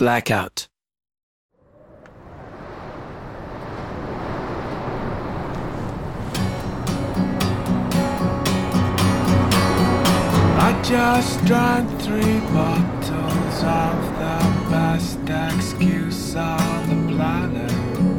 Blackout. I just drank 3 bottles of the best excuse on the planet.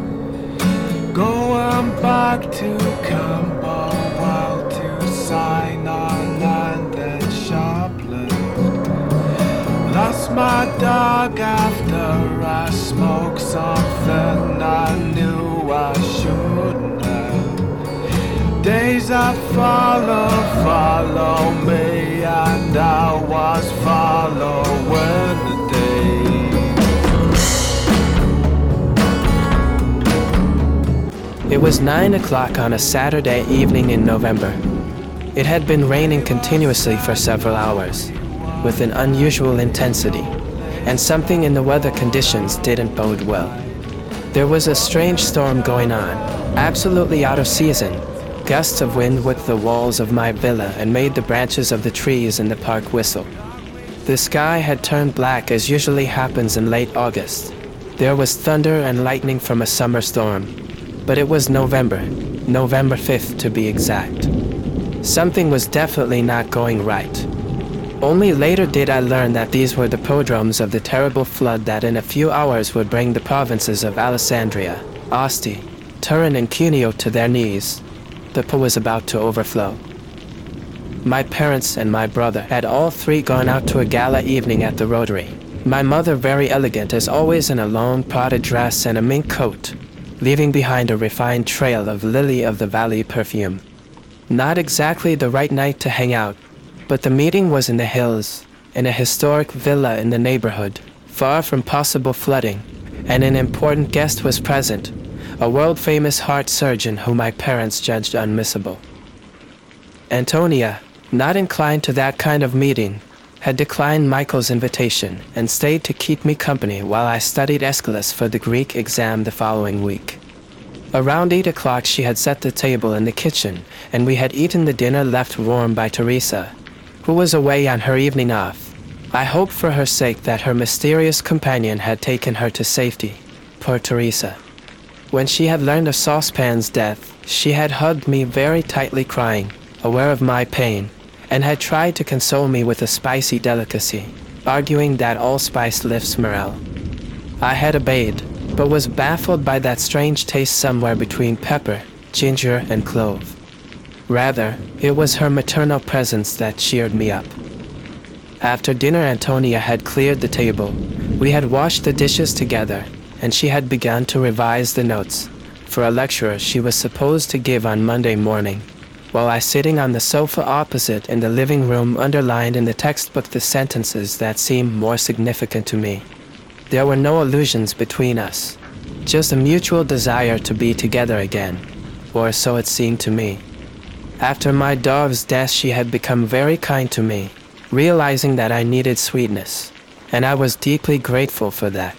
Going back to Camberwell to sign on land and shoplift. Lost my dog after I smoked something I knew I shouldn't have. Days that follow me, and I was following the It was 9 o'clock on a Saturday evening in November. It had been raining continuously for several hours, with an unusual intensity, and something in the weather conditions didn't bode well. There was a strange storm going on, absolutely out of season. Gusts of wind whipped the walls of my villa and made the branches of the trees in the park whistle. The sky had turned black as usually happens in late August. There was thunder and lightning from a summer storm. But it was November 5th to be exact. Something was definitely not going right. Only later did I learn that these were the prodromes of the terrible flood that in a few hours would bring the provinces of Alessandria, Asti, Turin and Cuneo to their knees. The Po was about to overflow. My parents and my brother had all 3 gone out to a gala evening at the Rotary. My mother very elegant as always in a long Prada dress and a mink coat, leaving behind a refined trail of Lily of the Valley perfume. Not exactly the right night to hang out, but the meeting was in the hills, in a historic villa in the neighborhood, far from possible flooding, and an important guest was present, a world-famous heart surgeon whom my parents judged unmissable. Antonia, not inclined to that kind of meeting, had declined Michael's invitation and stayed to keep me company while I studied Aeschylus for the Greek exam the following week. Around 8 o'clock she had set the table in the kitchen, and we had eaten the dinner left warm by Teresa, who was away on her evening off. I hoped for her sake that her mysterious companion had taken her to safety. Poor Teresa. When she had learned of Saucepan's death, she had hugged me very tightly crying, aware of my pain, and had tried to console me with a spicy delicacy, arguing that allspice lifts morale. I had obeyed, but was baffled by that strange taste somewhere between pepper, ginger, and clove. Rather, it was her maternal presence that cheered me up. After dinner, Antonia had cleared the table. We had washed the dishes together, and she had begun to revise the notes for a lecture she was supposed to give on Monday morning, while I sitting on the sofa opposite in the living room underlined in the textbook the sentences that seemed more significant to me. There were no illusions between us, just a mutual desire to be together again, or so it seemed to me. After my dog's death she had become very kind to me, realizing that I needed sweetness, and I was deeply grateful for that.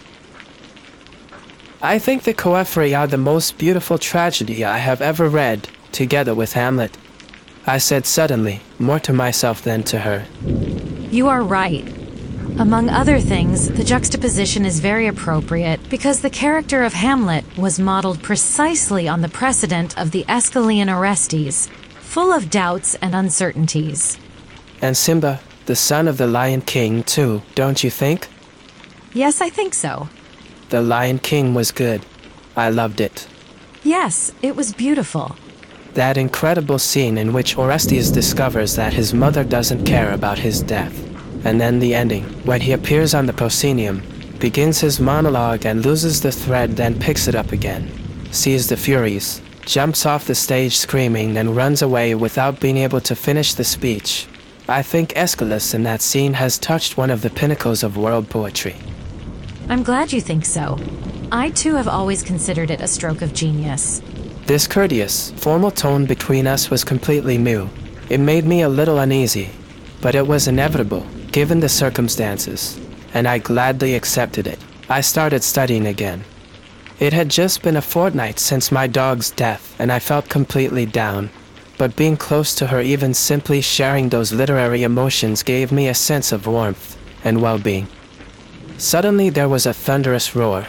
I think the Coephrae are the most beautiful tragedy I have ever read, together with Hamlet, I said suddenly, more to myself than to her. You are right. Among other things, the juxtaposition is very appropriate because the character of Hamlet was modeled precisely on the precedent of the Aeschylean Orestes, full of doubts and uncertainties. And Simba, the son of the Lion King, too, don't you think? Yes, I think so. The Lion King was good. I loved it. Yes, it was beautiful. That incredible scene in which Orestes discovers that his mother doesn't care about his death. And then the ending, when he appears on the proscenium, begins his monologue and loses the thread, then picks it up again, sees the Furies, jumps off the stage screaming, and runs away without being able to finish the speech. I think Aeschylus in that scene has touched one of the pinnacles of world poetry. I'm glad you think so. I too have always considered it a stroke of genius. This courteous, formal tone between us was completely new. It made me a little uneasy, but it was inevitable, given the circumstances, and I gladly accepted it. I started studying again. It had just been a fortnight since my dog's death, and I felt completely down, but being close to her, even simply sharing those literary emotions, gave me a sense of warmth and well-being. Suddenly there was a thunderous roar.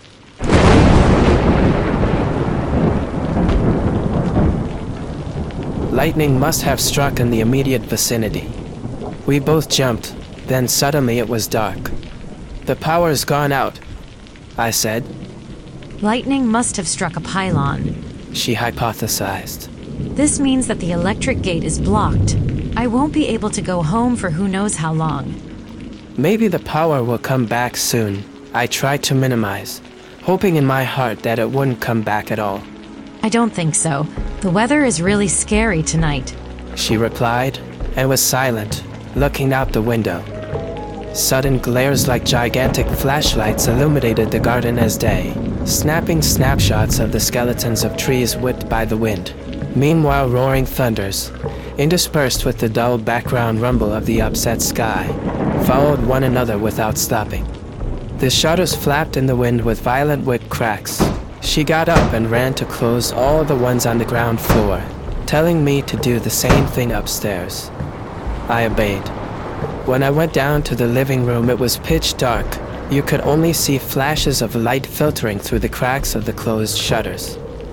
Lightning must have struck in the immediate vicinity. We both jumped, then suddenly it was dark. "The power's gone out," I said. Lightning must have struck a pylon. She hypothesized. This means that the electric gate is blocked. I won't be able to go home for who knows how long. Maybe the power will come back soon. I tried to minimize, hoping in my heart that it wouldn't come back at all. I don't think so. The weather is really scary tonight. She replied, and was silent, looking out the window. Sudden glares like gigantic flashlights illuminated the garden as day, snapping snapshots of the skeletons of trees whipped by the wind. Meanwhile, roaring thunders, interspersed with the dull background rumble of the upset sky, followed one another without stopping. The shutters flapped in the wind with violent whip cracks. She got up and ran to close all the ones on the ground floor, telling me to do the same thing upstairs. I obeyed. When I went down to the living room, it was pitch dark. You could only see flashes of light filtering through the cracks of the closed shutters.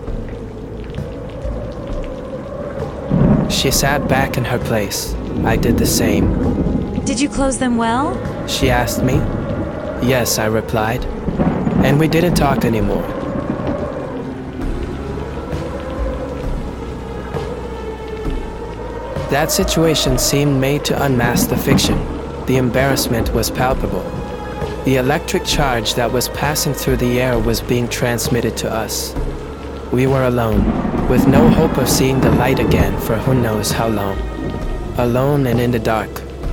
She sat back in her place. I did the same. Did you close them well? She asked me. Yes, I replied. And we didn't talk anymore. That situation seemed made to unmask the fiction. The embarrassment was palpable. The electric charge that was passing through the air was being transmitted to us. We were alone, with no hope of seeing the light again for who knows how long. Alone and in the dark.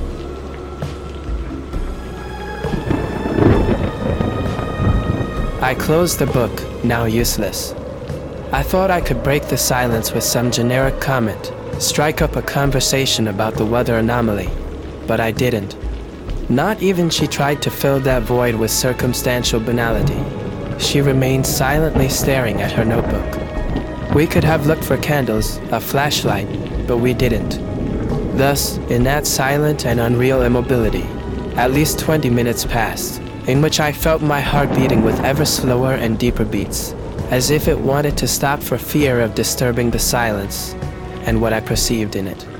I closed the book, now useless. I thought I could break the silence with some generic comment, strike up a conversation about the weather anomaly, but I didn't. Not even she tried to fill that void with circumstantial banality. She remained silently staring at her notebook. We could have looked for candles, a flashlight, but we didn't. Thus, in that silent and unreal immobility, at least 20 minutes passed, in which I felt my heart beating with ever slower and deeper beats, as if it wanted to stop for fear of disturbing the silence and what I perceived in it.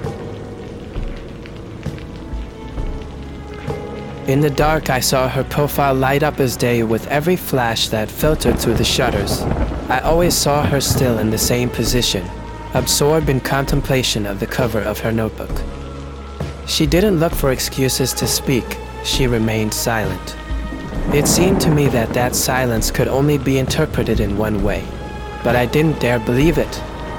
In the dark, I saw her profile light up as day with every flash that filtered through the shutters. I always saw her still in the same position, absorbed in contemplation of the cover of her notebook. She didn't look for excuses to speak. She remained silent. It seemed to me that that silence could only be interpreted in one way, but I didn't dare believe it.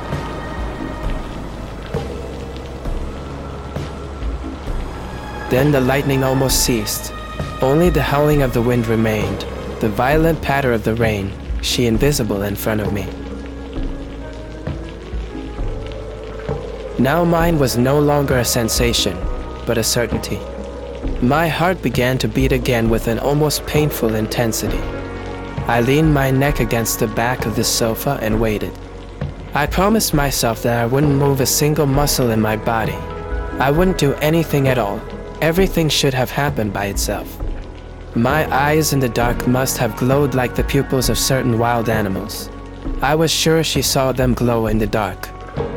Then the lightning almost ceased. Only the howling of the wind remained, the violent patter of the rain, she invisible in front of me. Now mine was no longer a sensation, but a certainty. My heart began to beat again with an almost painful intensity. I leaned my neck against the back of the sofa and waited. I promised myself that I wouldn't move a single muscle in my body. I wouldn't do anything at all. Everything should have happened by itself. My eyes in the dark must have glowed like the pupils of certain wild animals. I was sure she saw them glow in the dark.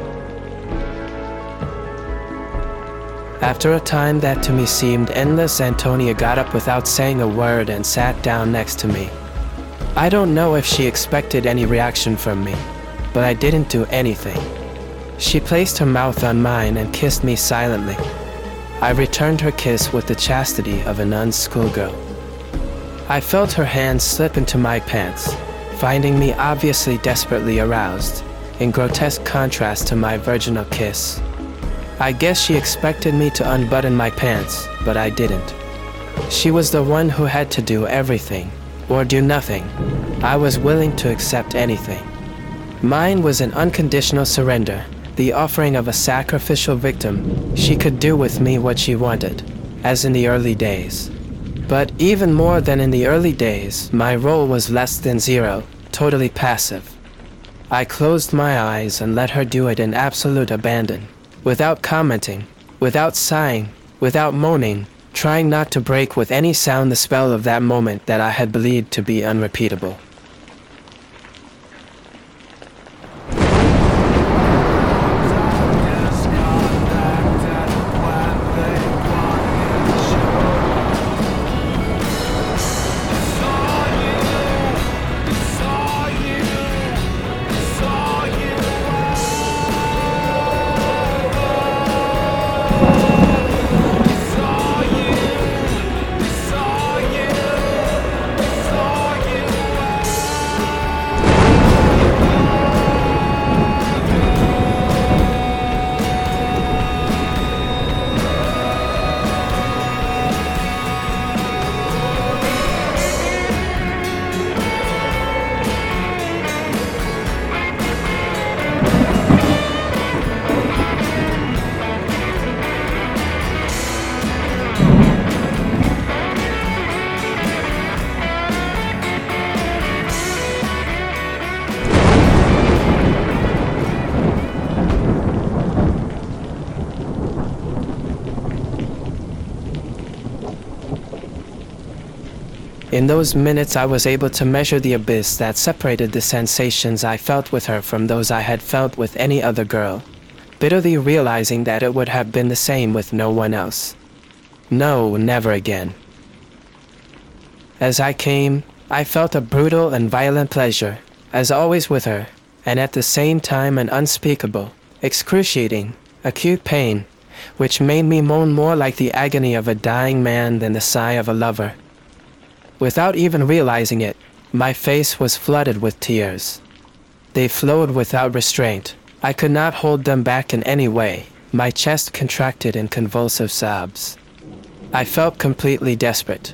After a time that to me seemed endless, Antonia got up without saying a word and sat down next to me. I don't know if she expected any reaction from me, but I didn't do anything. She placed her mouth on mine and kissed me silently. I returned her kiss with the chastity of a nun's schoolgirl. I felt her hand slip into my pants, finding me obviously desperately aroused, in grotesque contrast to my virginal kiss. I guess she expected me to unbutton my pants, but I didn't. She was the one who had to do everything, or do nothing. I was willing to accept anything. Mine was an unconditional surrender, the offering of a sacrificial victim. She could do with me what she wanted, as in the early days. But even more than in the early days, my role was less than zero, totally passive. I closed my eyes and let her do it in absolute abandon, without commenting, without sighing, without moaning, trying not to break with any sound the spell of that moment that I had believed to be unrepeatable. In those minutes, I was able to measure the abyss that separated the sensations I felt with her from those I had felt with any other girl, bitterly realizing that it would have been the same with no one else. No, never again. As I came, I felt a brutal and violent pleasure, as always with her, and at the same time an unspeakable, excruciating, acute pain, which made me moan more like the agony of a dying man than the sigh of a lover. Without even realizing it, my face was flooded with tears. They flowed without restraint. I could not hold them back in any way. My chest contracted in convulsive sobs. I felt completely desperate.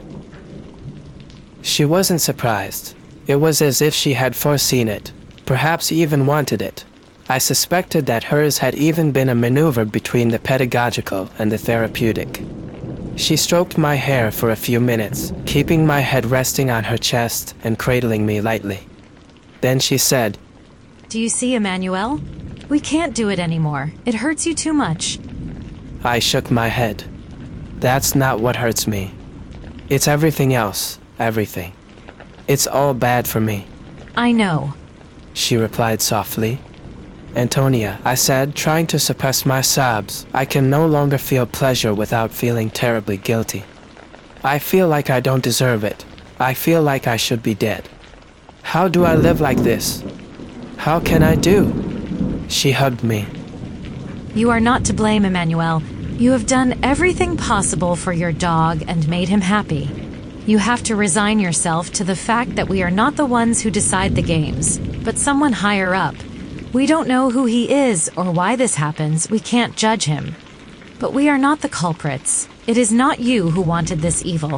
She wasn't surprised. It was as if she had foreseen it, perhaps even wanted it. I suspected that hers had even been a maneuver between the pedagogical and the therapeutic. She stroked my hair for a few minutes, keeping my head resting on her chest and cradling me lightly. Then she said, "Do you see, Emmanuel? We can't do it anymore. It hurts you too much." I shook my head. That's not what hurts me. It's everything else, everything. It's all bad for me. "I know," she replied softly. "Antonia," I said, trying to suppress my sobs, "I can no longer feel pleasure without feeling terribly guilty. I feel like I don't deserve it. I feel like I should be dead. How do I live like this? How can I do?" She hugged me. "You are not to blame, Emmanuel. You have done everything possible for your dog and made him happy. You have to resign yourself to the fact that we are not the ones who decide the games, but someone higher up. We don't know who he is or why this happens. We can't judge him. But we are not the culprits. It is not you who wanted this evil."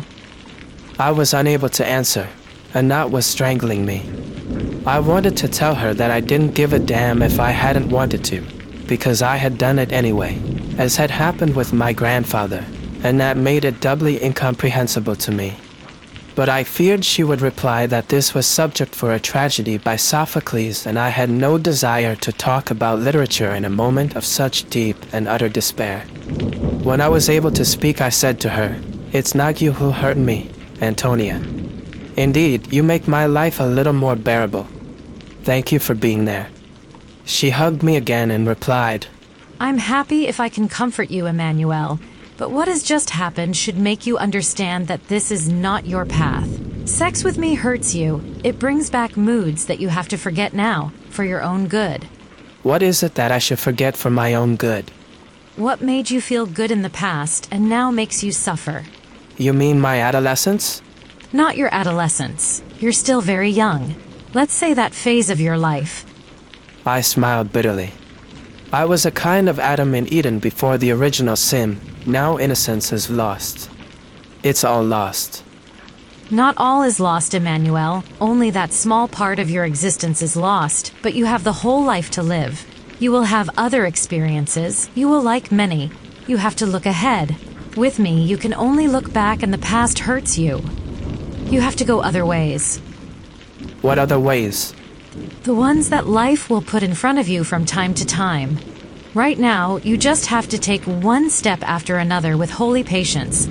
I was unable to answer. A knot was strangling me. I wanted to tell her that I didn't give a damn if I hadn't wanted to, because I had done it anyway, as had happened with my grandfather, and that made it doubly incomprehensible to me. But I feared she would reply that this was subject for a tragedy by Sophocles, and I had no desire to talk about literature in a moment of such deep and utter despair. When I was able to speak, I said to her, "It's not you who hurt me, Antonia. Indeed, you make my life a little more bearable. Thank you for being there." She hugged me again and replied, "I'm happy if I can comfort you, Emmanuel. But what has just happened should make you understand that this is not your path. Sex with me hurts you. It brings back moods that you have to forget now, for your own good." "What is it that I should forget for my own good?" "What made you feel good in the past and now makes you suffer." "You mean my adolescence?" "Not your adolescence. You're still very young. Let's say that phase of your life." I smiled bitterly. I was a kind of Adam in Eden before the original sin. Now innocence is lost. It's all lost. "Not all is lost, Emmanuel. Only that small part of your existence is lost, but you have the whole life to live. You will have other experiences. You will like many. You have to look ahead. With me, you can only look back and the past hurts you. You have to go other ways. What other ways? The ones that life will put in front of you from time to time. Right now, you just have to take one step after another with holy patience.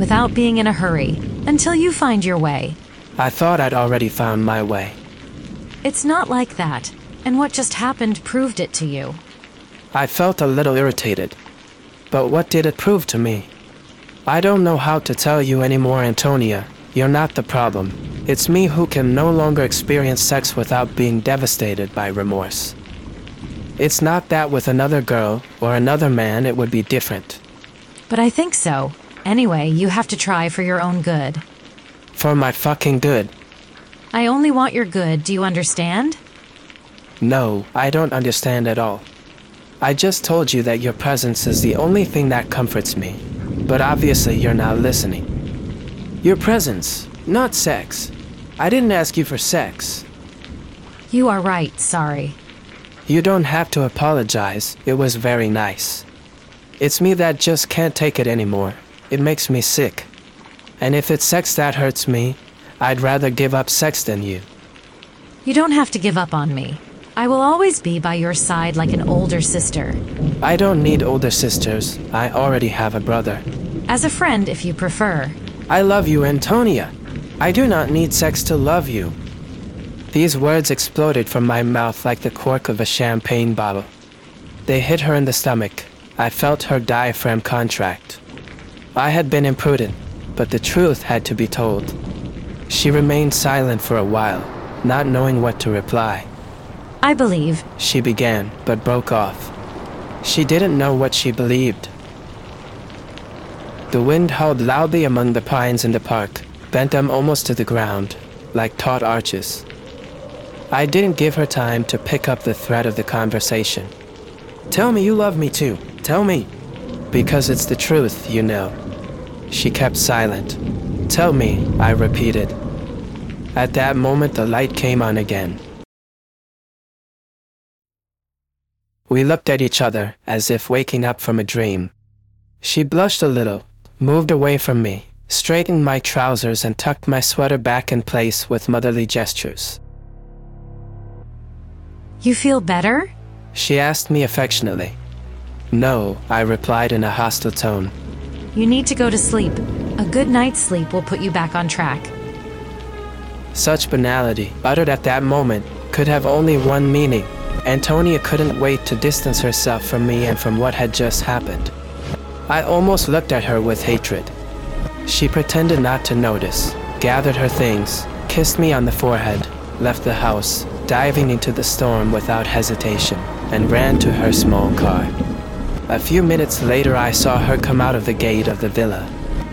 without being in a hurry, until you find your way. I thought I'd already found my way. It's not like that, and what just happened proved it to you. I felt a little irritated. But what did it prove to me? I don't know how to tell you anymore, Antonia. You're not the problem. It's me who can no longer experience sex without being devastated by remorse. It's not that with another girl or another man it would be different. But I think so. Anyway, you have to try for your own good. For my fucking good. I only want your good, do you understand? No, I don't understand at all. I just told you that your presence is the only thing that comforts me. But obviously you're not listening. Your presence, not sex. I didn't ask you for sex. You are right, sorry. You don't have to apologize. It was very nice. It's me that just can't take it anymore. It makes me sick. And if it's sex that hurts me, I'd rather give up sex than you. You don't have to give up on me. I will always be by your side like an older sister. I don't need older sisters. I already have a brother. As a friend, if you prefer. I love you, Antonia. I do not need sex to love you. These words exploded from my mouth like the cork of a champagne bottle. They hit her in the stomach. I felt her diaphragm contract. I had been imprudent, but the truth had to be told. She remained silent for a while, not knowing what to reply. I believe, she began, but broke off. She didn't know what she believed. The wind howled loudly among the pines in the park, bent them almost to the ground, like taut arches. I didn't give her time to pick up the thread of the conversation. Tell me you love me too. Tell me. Because it's the truth, you know. She kept silent. Tell me, I repeated. At that moment the light came on again. We looked at each other, as if waking up from a dream. She blushed a little, moved away from me, straightened my trousers and tucked my sweater back in place with motherly gestures. You feel better? She asked me affectionately. No, I replied in a hostile tone. You need to go to sleep. A good night's sleep will put you back on track. Such banality, uttered at that moment, could have only one meaning. Antonia couldn't wait to distance herself from me and from what had just happened. I almost looked at her with hatred. She pretended not to notice, gathered her things, kissed me on the forehead, left the house, diving into the storm without hesitation, and ran to her small car. A few minutes later I saw her come out of the gate of the villa.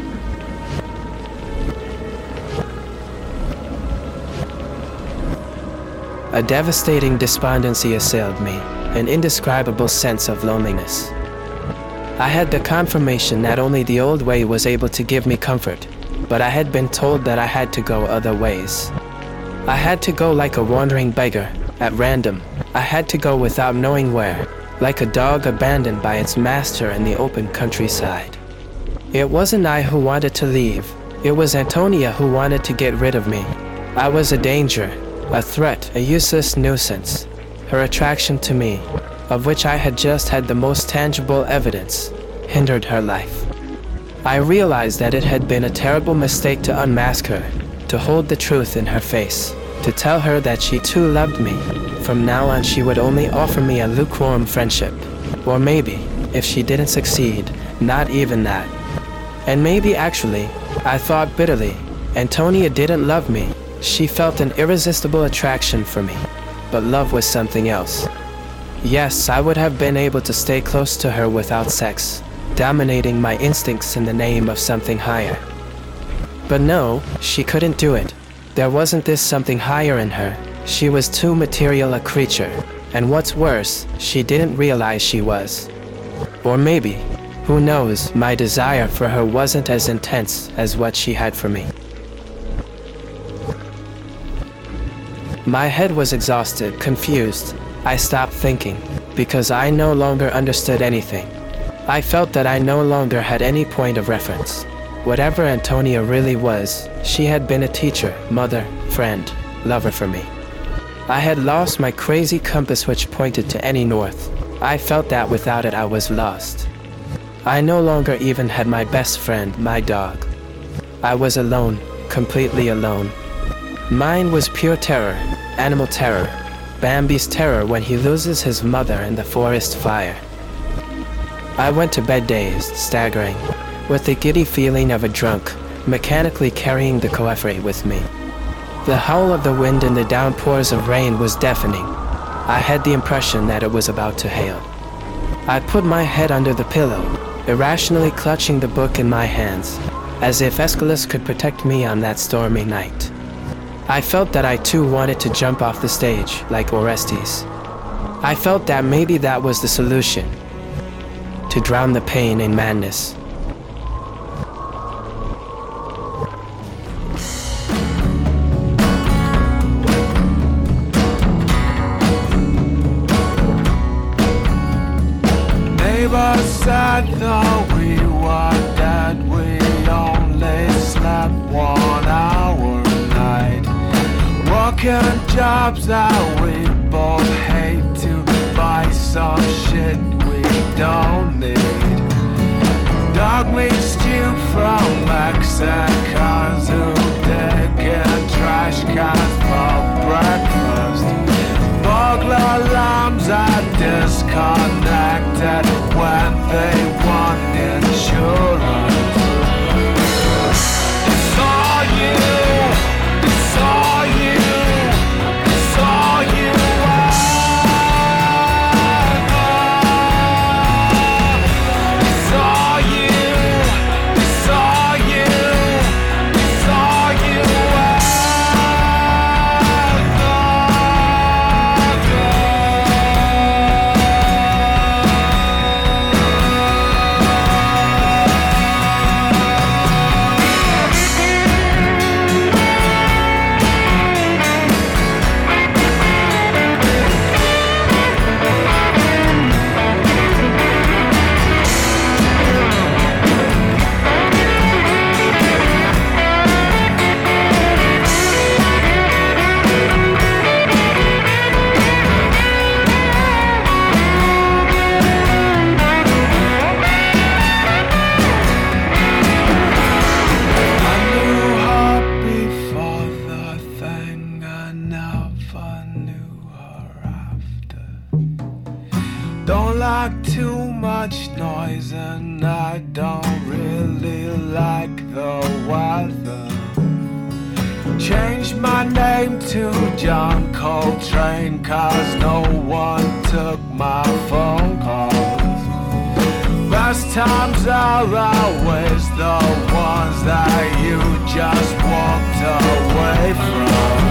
A devastating despondency assailed me, an indescribable sense of loneliness. I had the confirmation that only the old way was able to give me comfort, but I had been told that I had to go other ways. I had to go like a wandering beggar, at random. I had to go without knowing where, like a dog abandoned by its master in the open countryside. It wasn't I who wanted to leave, it was Antonia who wanted to get rid of me. I was a danger. A threat, a useless nuisance. Her attraction to me, of which I had just had the most tangible evidence, hindered her life. I realized that it had been a terrible mistake to unmask her, to hold the truth in her face, to tell her that she too loved me. From now on she would only offer me a lukewarm friendship. Or maybe, if she didn't succeed, not even that. And maybe actually, I thought bitterly, Antonia didn't love me. She felt an irresistible attraction for me, but love was something else. Yes, I would have been able to stay close to her without sex, dominating my instincts in the name of something higher. But no, she couldn't do it. There wasn't this something higher in her. She was too material a creature, and what's worse, she didn't realize she was. Or maybe, who knows, my desire for her wasn't as intense as what she had for me. My head was exhausted, confused. I stopped thinking, because I no longer understood anything. I felt that I no longer had any point of reference. Whatever Antonia really was, she had been a teacher, mother, friend, lover for me. I had lost my crazy compass which pointed to any north. I felt that without it I was lost. I no longer even had my best friend, my dog. I was alone, completely alone. Mine was pure terror, animal terror, Bambi's terror when he loses his mother in the forest fire. I went to bed dazed, staggering, with the giddy feeling of a drunk, mechanically carrying the coffre with me. The howl of the wind and the downpours of rain was deafening. I had the impression that it was about to hail. I put my head under the pillow, irrationally clutching the book in my hands, as if Aeschylus could protect me on that stormy night. I felt that I too wanted to jump off the stage, like Orestes. I felt that maybe that was the solution, to drown the pain in madness. Neighbors said though we were dead, we only slept 1 hour a night. Working jobs that we both hate to buy some shit we don't need. Dog meat stew from Mexicans who dig in trash cans for breakfast. Burglar alarms are disconnected when they want insurance. It's all you, it's all you, it's all you are. It's all you, it's all you, it's all you are. Don't like too much noise and I don't really like the weather. Changed my name to John Coltrane cause no one took my phone calls. Best times are always the ones that you just walked away from.